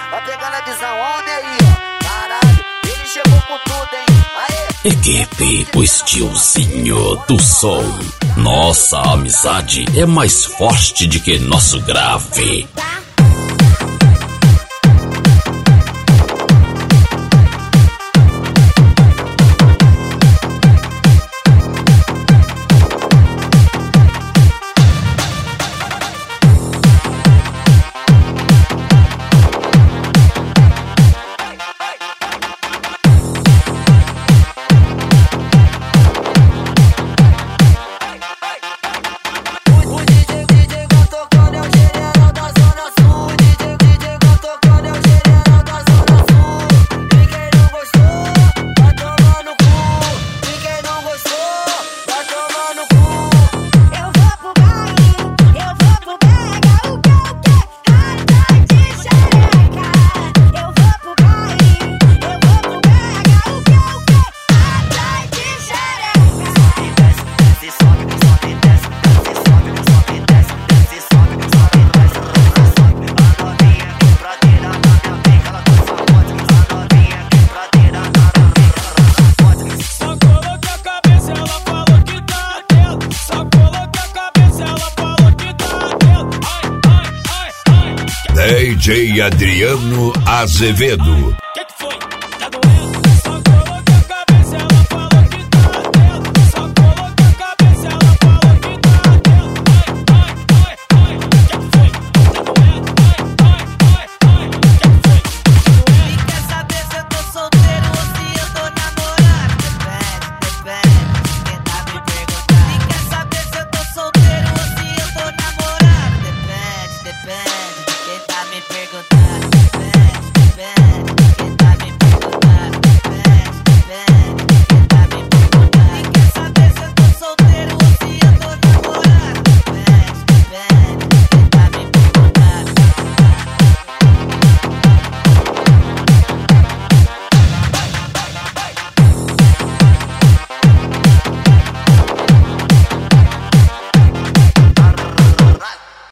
Vai pegando a visão, onde aí, ó. Caralho, ele chegou com tudo, hein. Aê. Equipe, o estiozinho do som. Nossa amizade é mais forte do que nosso grave. DJ Adriano Azevedo.